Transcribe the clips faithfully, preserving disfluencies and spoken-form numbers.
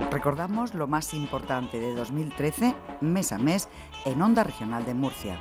Recordamos lo más importante de dos mil trece, mes a mes, en Onda Regional de Murcia.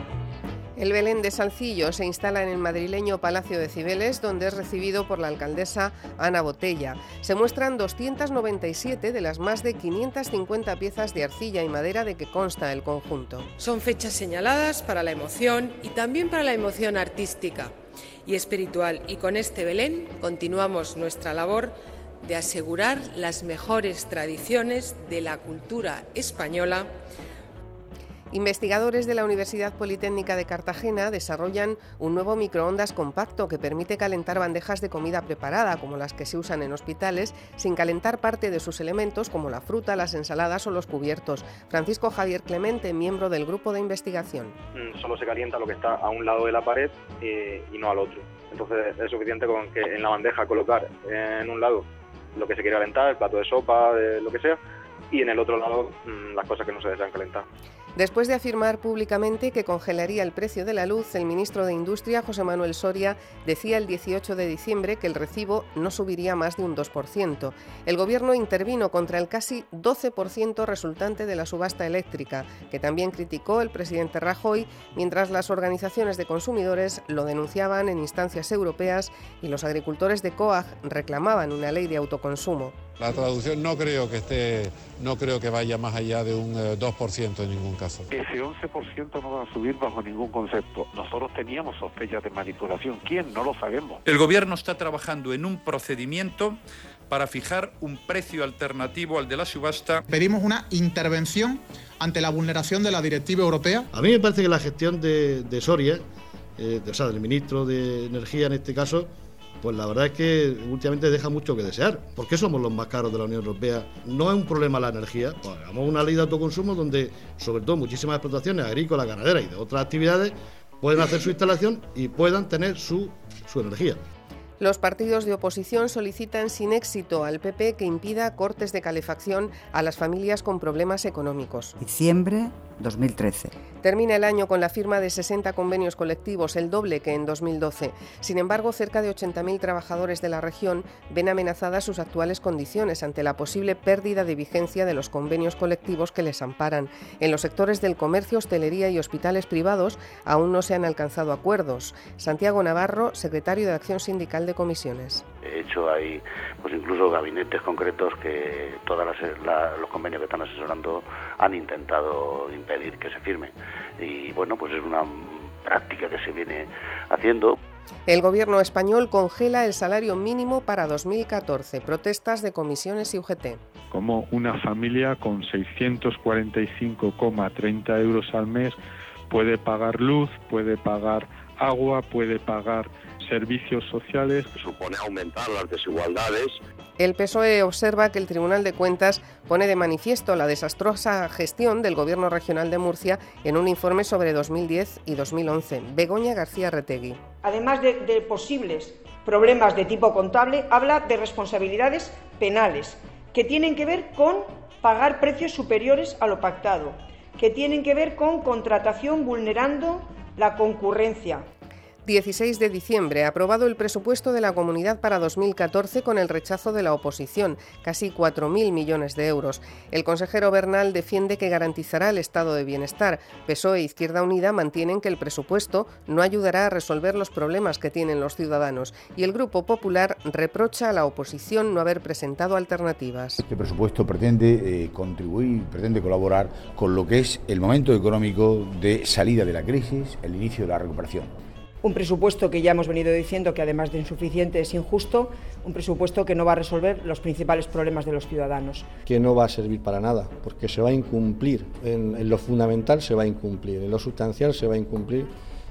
El Belén de Salcillo se instala en el madrileño Palacio de Cibeles, donde es recibido por la alcaldesa Ana Botella. Se muestran doscientas noventa y siete de las más de quinientas cincuenta piezas de arcilla y madera de que consta el conjunto. Son fechas señaladas para la emoción y también para la emoción artística y espiritual. Y con este Belén continuamos nuestra labor de asegurar las mejores tradiciones de la cultura española. Investigadores de la Universidad Politécnica de Cartagena desarrollan un nuevo microondas compacto que permite calentar bandejas de comida preparada, como las que se usan en hospitales, sin calentar parte de sus elementos, como la fruta, las ensaladas o los cubiertos. Francisco Javier Clemente, miembro del grupo de investigación. Solo se calienta lo que está a un lado de la pared eh, y no al otro. Entonces es suficiente con que en la bandeja colocar en un lado lo que se quiere calentar, el plato de sopa, de lo que sea, y en el otro lado mmm, las cosas que no se desean calentar. Después de afirmar públicamente que congelaría el precio de la luz, el ministro de Industria, José Manuel Soria, decía el dieciocho de diciembre que el recibo no subiría más de un dos por ciento. El Gobierno intervino contra el casi doce por ciento resultante de la subasta eléctrica, que también criticó el presidente Rajoy, mientras las organizaciones de consumidores lo denunciaban en instancias europeas y los agricultores de COAG reclamaban una ley de autoconsumo. La traducción no creo que esté, no creo que vaya más allá de un eh, dos por ciento en ningún caso. Ese once por ciento no va a subir bajo ningún concepto. Nosotros teníamos sospechas de manipulación. ¿Quién? No lo sabemos. El Gobierno está trabajando en un procedimiento para fijar un precio alternativo al de la subasta. Pedimos una intervención ante la vulneración de la directiva europea. A mí me parece que la gestión de, de Soria, eh, de, o sea, del ministro de Energía en este caso, pues la verdad es que últimamente deja mucho que desear. ¿Por qué somos los más caros de la Unión Europea? No es un problema la energía, pues hagamos una ley de autoconsumo donde, sobre todo, muchísimas explotaciones agrícolas, ganaderas y de otras actividades pueden hacer su instalación y puedan tener su, su energía. Los partidos de oposición solicitan sin éxito al P P que impida cortes de calefacción a las familias con problemas económicos. Diciembre dos mil trece. Termina el año con la firma de sesenta convenios colectivos, el doble que en dos mil doce. Sin embargo, cerca de ochenta mil trabajadores de la región ven amenazadas sus actuales condiciones ante la posible pérdida de vigencia de los convenios colectivos que les amparan. En los sectores del comercio, hostelería y hospitales privados aún no se han alcanzado acuerdos. Santiago Navarro, secretario de Acción Sindical de Comisiones. De hecho, hay pues incluso gabinetes concretos que todos los convenios que están asesorando han intentado impedir que se firme. Y bueno, pues es una práctica que se viene haciendo. El Gobierno español congela el salario mínimo para dos mil catorce. Protestas de comisiones y U G T. Como una familia con seiscientos cuarenta y cinco coma treinta euros al mes puede pagar luz, puede pagar agua, puede pagar servicios sociales. Supone aumentar las desigualdades. El P S O E observa que el Tribunal de Cuentas pone de manifiesto la desastrosa gestión del Gobierno regional de Murcia en un informe sobre dos mil diez y dos mil once. Begoña García Retegui. Además de, de posibles problemas de tipo contable, habla de responsabilidades penales que tienen que ver con pagar precios superiores a lo pactado, que tienen que ver con contratación vulnerando la concurrencia. dieciséis de diciembre, aprobado el presupuesto de la Comunidad para dos mil catorce con el rechazo de la oposición, casi cuatro mil millones de euros. El consejero Bernal defiende que garantizará el estado de bienestar. P S O E e Izquierda Unida mantienen que el presupuesto no ayudará a resolver los problemas que tienen los ciudadanos. Y el Grupo Popular reprocha a la oposición no haber presentado alternativas. Este presupuesto pretende eh, contribuir, pretende colaborar con lo que es el momento económico de salida de la crisis, el inicio de la recuperación. Un presupuesto que ya hemos venido diciendo que además de insuficiente es injusto, un presupuesto que no va a resolver los principales problemas de los ciudadanos. Que no va a servir para nada, porque se va a incumplir, en, en lo fundamental se va a incumplir, en lo sustancial se va a incumplir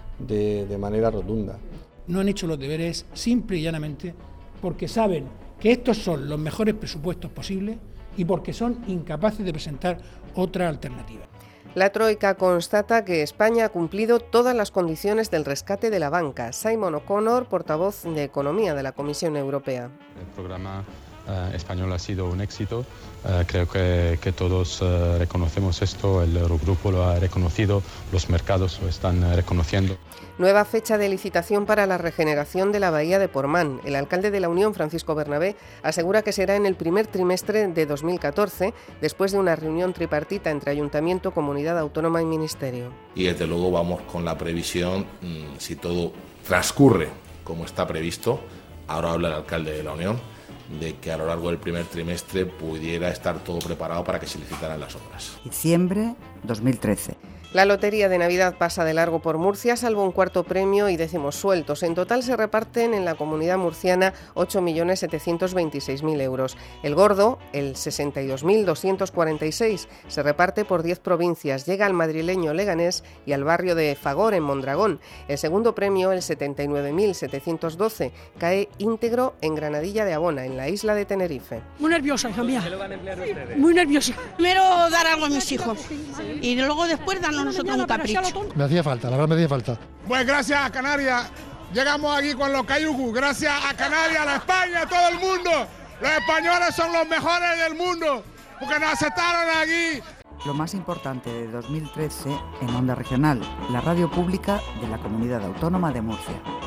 de, de manera rotunda. No han hecho los deberes simple y llanamente porque saben que estos son los mejores presupuestos posibles y porque son incapaces de presentar otra alternativa. La Troika constata que España ha cumplido todas las condiciones del rescate de la banca. Simon O'Connor, portavoz de Economía de la Comisión Europea. El programa eh, español ha sido un éxito. Eh, creo que, que todos eh, reconocemos esto, el Eurogrupo lo ha reconocido, los mercados lo están eh, reconociendo. Nueva fecha de licitación para la regeneración de la bahía de Portmán. El alcalde de la Unión, Francisco Bernabé, asegura que será en el primer trimestre de dos mil catorce, después de una reunión tripartita entre Ayuntamiento, Comunidad Autónoma y Ministerio. Y desde luego vamos con la previsión, mmm, si todo transcurre como está previsto, ahora habla el alcalde de la Unión, de que a lo largo del primer trimestre pudiera estar todo preparado para que se licitaran las obras. Diciembre dos mil trece. La lotería de Navidad pasa de largo por Murcia, salvo un cuarto premio y décimos sueltos. En total se reparten en la comunidad murciana ocho millones setecientos veintiséis mil euros. El gordo, el sesenta y dos mil doscientos cuarenta y seis, se reparte por diez provincias. Llega al madrileño Leganés y al barrio de Fagor, en Mondragón. El segundo premio, el setenta y nueve mil setecientos doce, cae íntegro en Granadilla de Abona, en la isla de Tenerife. Muy nerviosa, hija mía. Muy nerviosa. Primero dar algo a mis hijos y luego después darnos nosotros un capricho. Me hacía falta, la verdad me hacía falta. Pues gracias a Canarias, llegamos aquí con los cayucos, gracias a Canarias, a la España, a todo el mundo. Los españoles son los mejores del mundo, porque nos aceptaron aquí. Lo más importante de dos mil trece en Onda Regional, la radio pública de la Comunidad Autónoma de Murcia.